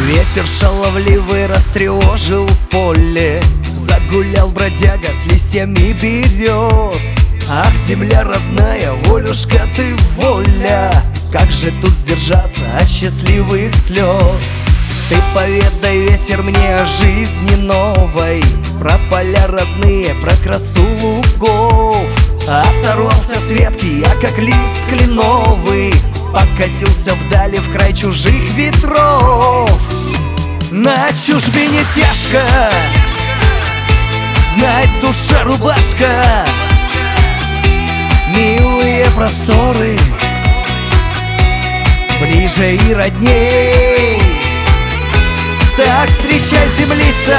Ветер шаловливый растревожил поле, загулял бродяга с листьями берез. Ах, земля родная, волюшка ты воля, как же тут сдержаться от счастливых слез? Ты поведай, ветер, мне о жизни новой, про поля родные, про красу лугов. Оторвался с ветки я, как лист кленовый, покатился вдали в край чужих ветров. На чужбине тяжко, знать душа рубашка, милые просторы ближе и родней. Так встречай, землица,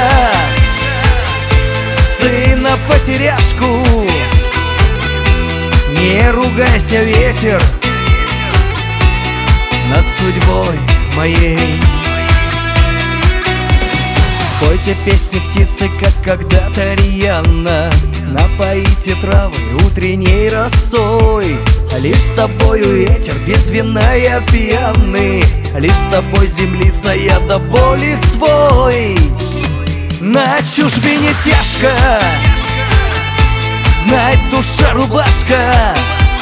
сына потеряшку, не ругайся, ветер, над судьбой моей. Спойте песни, птицы, как когда-то рьяно, напоите травы утренней росой. Лишь с тобою, ветер, без вина я пьяный, лишь с тобой, землица, я до боли свой. На чужбине тяжко, знать душа рубашка,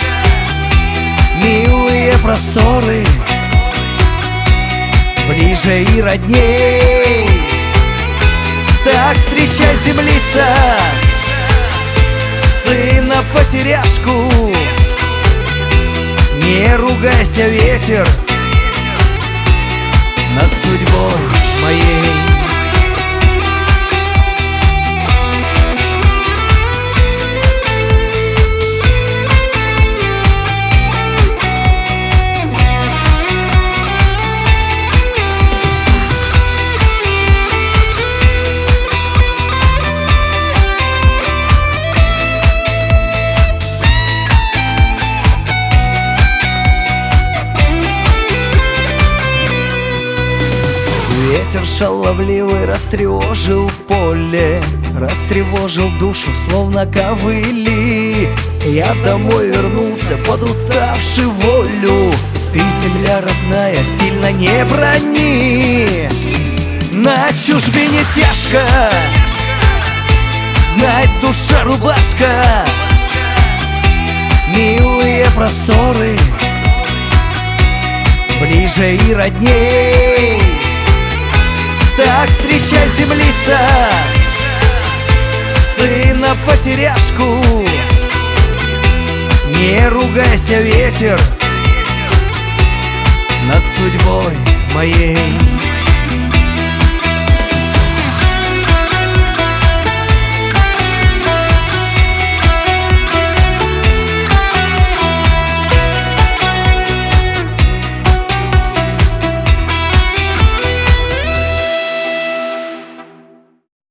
милые просторы ближе и родней. Так встречай, землица, сына потеряшку, не ругайся, ветер, над судьбой моей. Ветер шаловливый растревожил поле, растревожил душу, словно ковыли. Я домой вернулся под уставший волю, ты, земля родная, сильно не брони. На чужбине тяжко, знать душа рубашка, милые просторы ближе и родней. Так встречай, землица, сына потеряшку, не ругайся, ветер, над судьбой моей.